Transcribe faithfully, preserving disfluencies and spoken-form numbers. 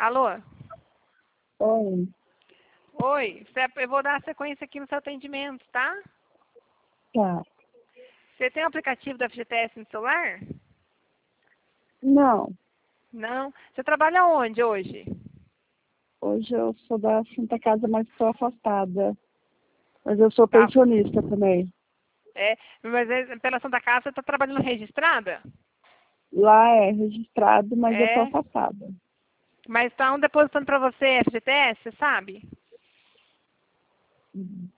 Alô? Oi. Oi, eu vou dar sequência aqui no seu atendimento, tá? Tá. Você tem o aplicativo da F G T S no celular? Não. Não. Você trabalha onde hoje? Hoje eu sou da Santa Casa, mas estou afastada. Mas eu sou Tá. pensionista também. É, mas é, pela Santa Casa você está trabalhando registrada? Lá é registrado, mas eu estou É. afastada. Mas estão depositando para você F G T S, você sabe?